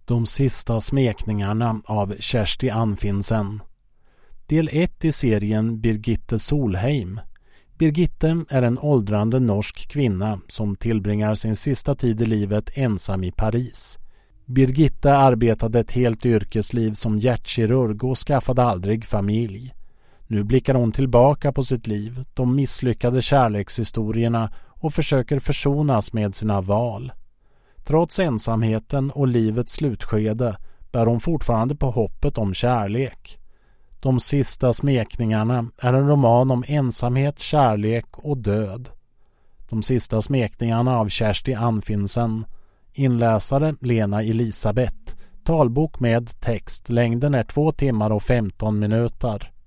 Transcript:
De sista smekningarna av Kersti Anfinsen. Del 1 i serien Birgitte Solheim. Birgitte är en åldrande norsk kvinna som tillbringar sin sista tid i livet ensam i Paris. Birgitte arbetade ett helt yrkesliv som hjärtkirurg och skaffade aldrig familj. Nu blickar hon tillbaka på sitt liv, de misslyckade kärlekshistorierna och försöker försonas med sina val. Trots ensamheten och livets slutskede bär hon fortfarande på hoppet om kärlek. De sista smekningarna är en roman om ensamhet, kärlek och död. De sista smekningarna av Kersti Anfinsen. Inläsare Lena Elisabeth. Talbok med text. Längden är 2 timmar och 15 minuter.